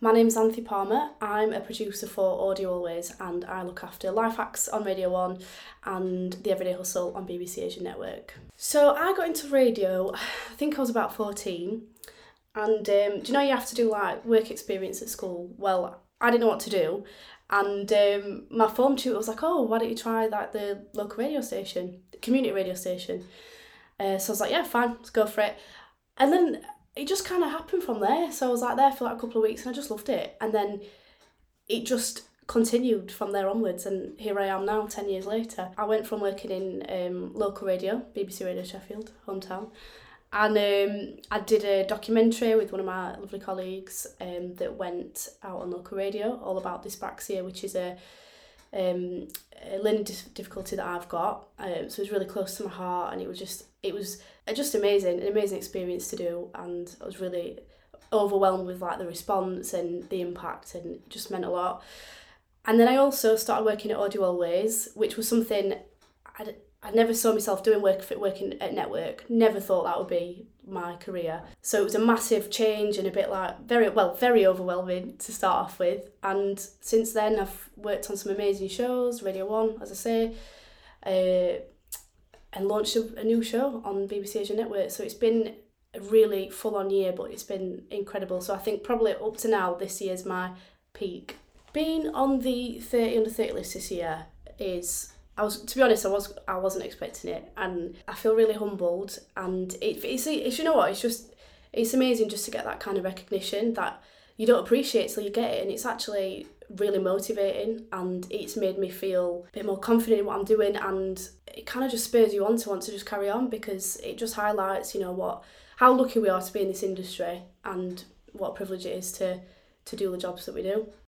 My name's Anthony Palmer. I'm a producer for Audio Always and I look after Life Hacks on Radio 1 and The Everyday Hustle on BBC Asian Network. So I got into radio, I think I was about 14, and do you know you have to do like work experience at school? Well, I didn't know what to do, and my form tutor was like, oh, why don't you try like the local radio station, the community radio station. So I was like, yeah, fine, let's go for it. And then it just kind of happened from there. So I was like there for like a couple of weeks and I just loved it. And then it just continued from there onwards, and here I am now 10 years later. I went from working in local radio, BBC Radio Sheffield, hometown, and I did a documentary with one of my lovely colleagues that went out on local radio all about dyspraxia, which is a learning difficulty that I've got. So it was really close to my heart, and it was just amazing, an amazing experience to do, and I was really overwhelmed with like the response and the impact, and it just meant a lot. And then I also started working at Audio Always, which was something I never saw myself doing, working at network. Never thought that would be my career. So it was a massive change and a bit like very overwhelming to start off with. And since then I've worked on some amazing shows, Radio 1, as I say, and launched a new show on BBC Asian Network. So it's been a really full-on year, but it's been incredible. So I think probably up to now, this year's my peak. Being on the 30 under 30 list this year I wasn't expecting it, and I feel really humbled, and it's you know what, it's amazing just to get that kind of recognition that you don't appreciate till you get it, and it's actually really motivating, and it's made me feel a bit more confident in what I'm doing, and it kind of just spurs you on to want to just carry on, because it just highlights, you know, how lucky we are to be in this industry and what a privilege it is to do the jobs that we do.